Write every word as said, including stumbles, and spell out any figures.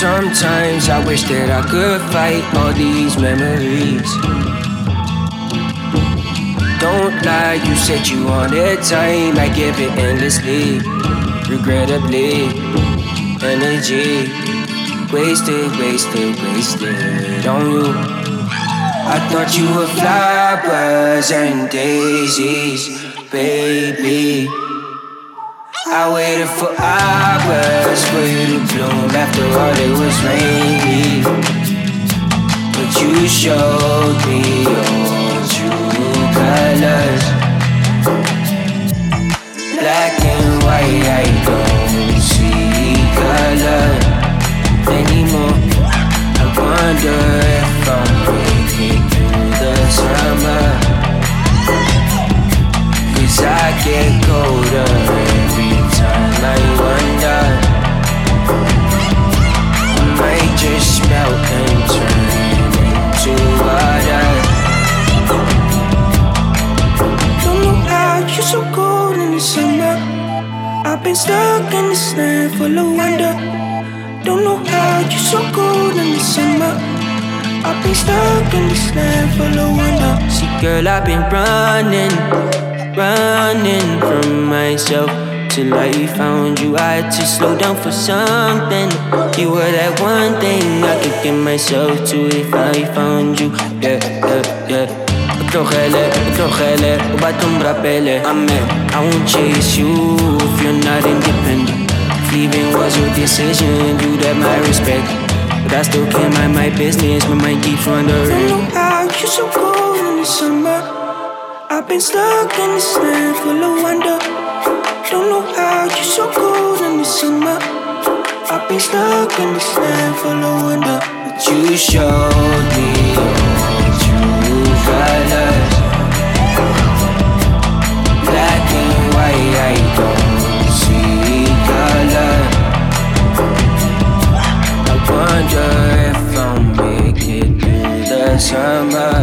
Sometimes I wish that I could fight all these memories. Don't lie, you said you wanted time, I give it endlessly. Regrettably, energy wasted, wasted, wasted on you. I thought you were flowers and daisies, baby. I waited for hours for you to bloom after all it was rainy. But you showed me your true colors. Black and white, I don't see color anymore. I wonder if I'm breaking through the summer, 'cause I get colder every time I wonder. I might just melt and turn into water. Don't know how you're so cold in the summer. I've been stuck in this land full of wonder. Don't know how you're so cold in the summer. I've been stuck in this land full of wonder. See, girl, I've been running, running from myself till I found you. I had to slow down for something. You were that one thing I could give myself to if I found you. Yeah, yeah, yeah. Cogele, cogele, batumba pele. Amen. I won't chase you if you're not independent. If leaving was your decision, you have my respect. But I still can't mind my business, my mind keeps wandering. Don't know how you're so cold in the summer. I've been stuck in this land full of wonder. Don't know how you're so cold in the summer. I've been stuck in this land full of wonder. But you showed me your true colors. Black and white, I don't see color. I wonder if I'll make it through the summer.